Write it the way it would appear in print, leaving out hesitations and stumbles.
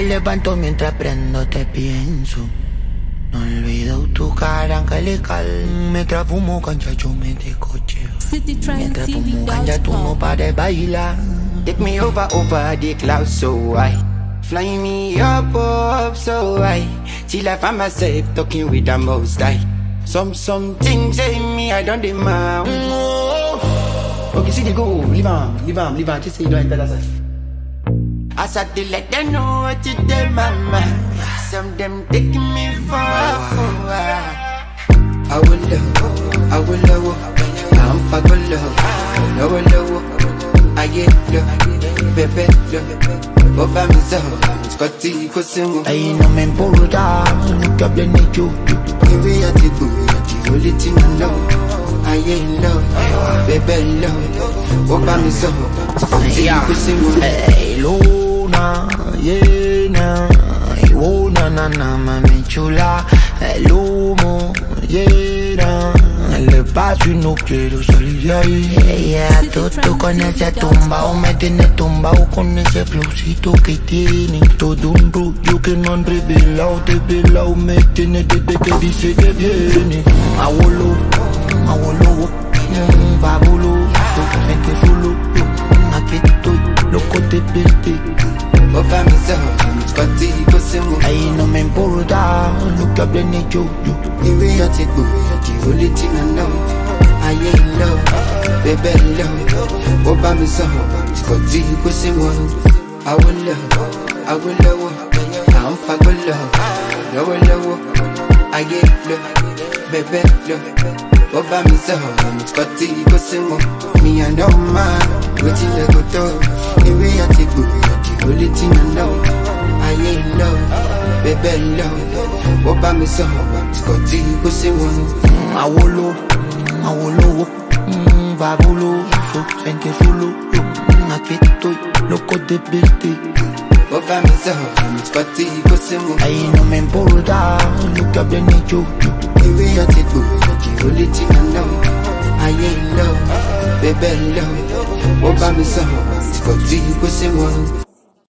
levanto mientras prendo, te pienso. No olvido tu cara angelical. Mientras fumo cancha yo me descocheo. Mientras fumo cancha tú no pares bailar. Take me over the clouds so high. Fly me up so high. Till I find myself talking with the most high. Some things say me I don't demand. Okay, see they go. Leave on. Just say you don't enter that side. I start to let them know what you did, mama. Some them taking me for I will love, I'm for good love. No love, I get love, baby love. Opa mi so, Scotty Cosimo. Ay, no me importa lo que hablen de yo. Baby, I take the only thing I know. I ain't love, baby love. Opa mi so, Scotty Cosimo. Hey, luna llena. Oh, na, mami chula. El humo llena. El espacio y no quiero salir de ahí. Ella, tú con ese tumbao me tienes tumbao con ese flowcito que tiene. Todo un rollo que no han revelado, me tiene desde que dice que viene. Abuelo, fabuloso, vente solo, aquí estoy, loco te perdí. Opa mi so, Scotty Cosimo. Ay, no me importa lo que hablen de yo. Baby, I take the only thing I know. I ain't love, baby love. Opa mi so, Scotty Cosimo. I will love, I'm for good love. No love, I get love, baby love. Opa mi so, Scotty Cosimo. Me I know man, waiting to go to. Baby, I take the only thing I know. I ain't love, baby love. Opa mi so, Scotty Cosimo. Abuelo, fabuloso, vente solo, aquí estoy, loco te perdí. Opa mi so, Scotty Cosimo. Ay, no me importa lo que hablen de yo. Baby, I take the only thing I know. I ain't love, baby love. Opa mi so, Scotty Cosimo.